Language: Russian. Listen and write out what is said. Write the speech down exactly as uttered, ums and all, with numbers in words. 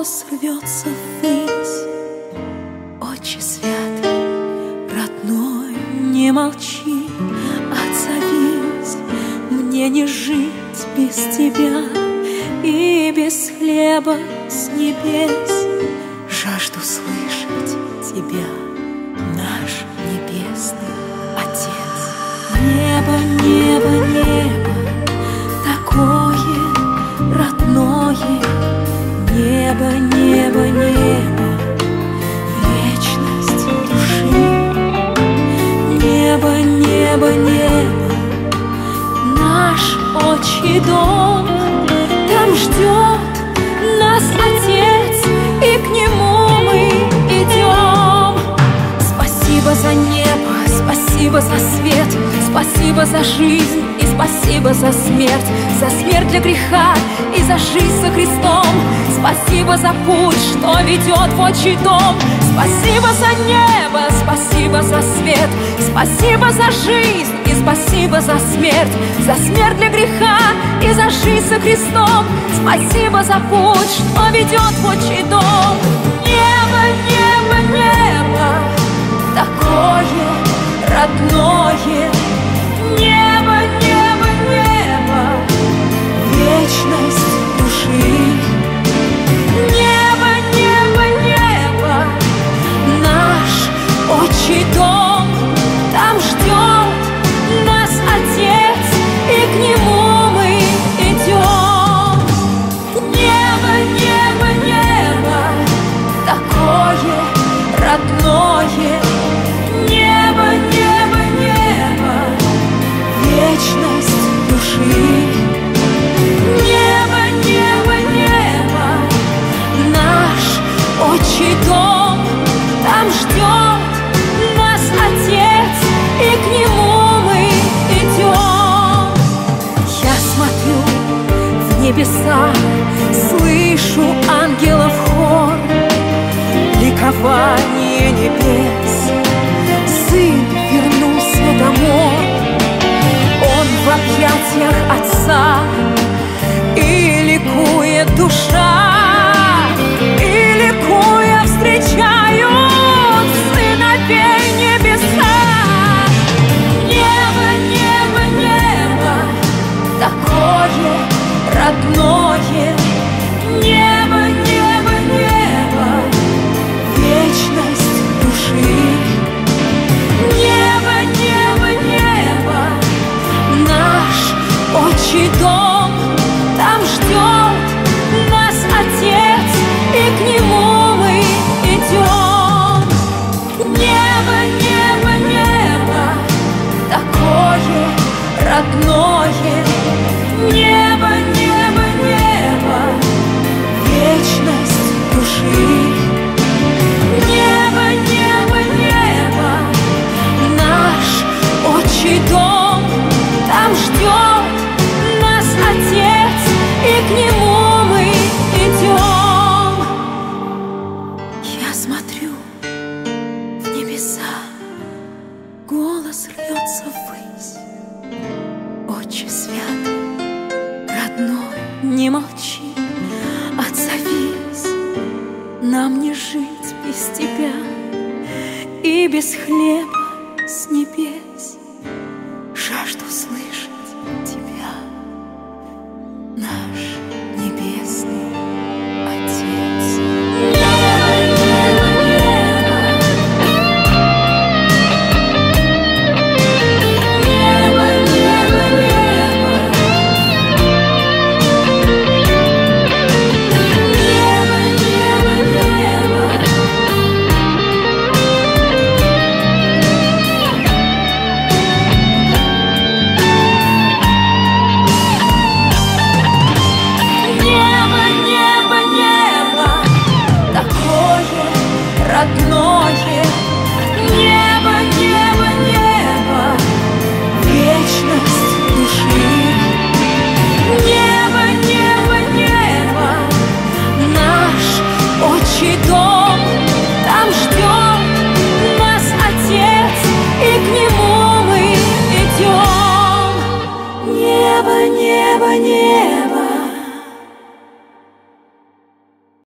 Голос рвется ввысь. Отче святый, родной, не молчи, отзовись. Мне не жить без тебя и без хлеба с небес. Жажду слышать тебя, наш небесный Отец. Небо, небо, небо, такое родное. Небо, небо, небо, вечность души. Небо, небо, небо, наш отчий дом. Там ждет нас Отец, и к Нему мы идем. Спасибо за небо, спасибо за свет, спасибо за жизнь и спасибо за смерть. За смерть для греха и за жизнь со Христом. Спасибо за путь, что ведет в отчий дом. Спасибо за небо, спасибо за свет, спасибо за жизнь и спасибо за смерть. За смерть для греха и за жизнь со Христом. Спасибо за путь, что ведет в отчий дом. Небо, небо, небо, такое родное. Небо, небо, небо, вечность души. Небо, небо, небо, наш отчий дом. Там ждет нас Отец, и к Нему мы идем. Небо, небо, небо, такое родное. Небо, небо, небо, вечность души. Небо, небо, небо, наш отчий дом. Там ждет нас Отец, и к Нему мы идем. Я смотрю в небеса, слышу ангелов хор, ликование небес. Сын вернулся домой, он в объятиях Отца, и ликует душа, и ликуя встречают сыновей небеса. Небо, небо, небо, такое родное. Небо, небо, небо, вечность души. Небо, небо, небо, наш отчий дом. Там ждет нас Отец, и к Нему мы идем. Небо, небо, небо, такое родное. Небо, небо, небо, вечность души. Небо, небо, небо, наш отчий дом. Там ждет нас Отец, и к Нему мы идем. Я смотрю в небеса, голос рвется ввысь. Отче святый, родной, не молчи, отзовись. Нам не жить без тебя и без хлеба с небес. Жажду слышать тебя, наш небесный Отец. Небо, небо, небо, небо, небо, небо, небо, небо, небо. Родное. Небо, небо, небо, вечность души. Небо, небо, небо, наш отчий дом. Там ждет нас Отец, и к Нему мы идем. Небо, небо, небо,